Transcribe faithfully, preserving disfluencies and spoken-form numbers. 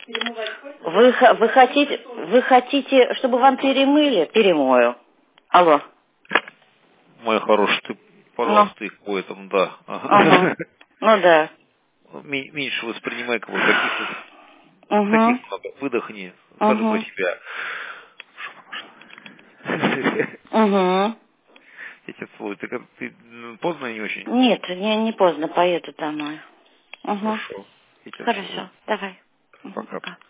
Вы, х- вы хотите, вы хотите, чтобы вам перемыли? Перемою. Алло. Моя хорошая, ты, Ну. пожалуйста, их по этому, да. Ага. Ну да. Ме- Меньше воспринимай, как вот каких-то Угу. таких много. Выдохни, скажи про Угу. себя. Угу. Я тебя целую. Ты, как- ты м, поздно не очень? Нет, не, не поздно, поеду домой. Угу. Хорошо. Я тебя целую. Хорошо, давай. Угу, Пока. пока.